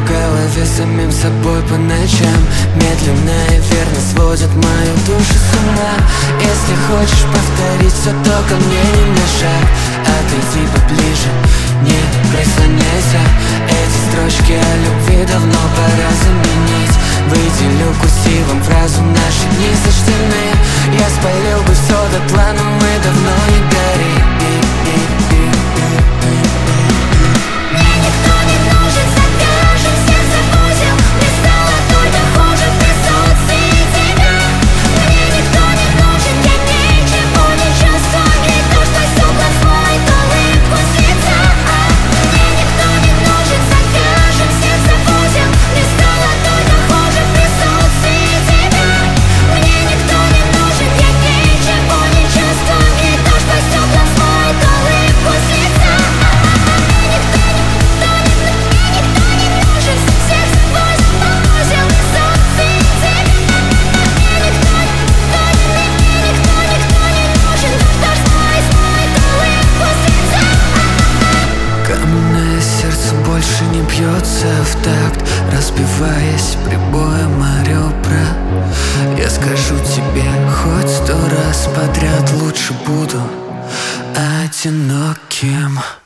в голове самим собой по ночам. Медленно и верно сводит мою душу с ума. Если хочешь повторить все, то ко мне ни на шаг. Отойди поближе, не прислоняйся. Эти строчки о любви давно пора заменить. Выделю курсивом фразу: наши дни сочтены. Я спалил бы все дотла, но мы давно не горим. Мне никто не нужен, завяжем сердце в узел. Мне стало только хуже в присутствии тебя. Мне никто не нужен, я ничего не чувствую. И то, что стекла свой, то улыбку с лица. Мне никто не нужен, завяжем сердце в узел. Мне стало только хуже в присутствии тебя. Мне никто не нужен, я ничего не чувствую. И то, что стекла свой, то улыбку с лица. Каменное сердце больше не бьется в такт, разбиваясь прибоем о ребра. Я скажу тебе хоть 100 раз подряд: лучше буду одиноким.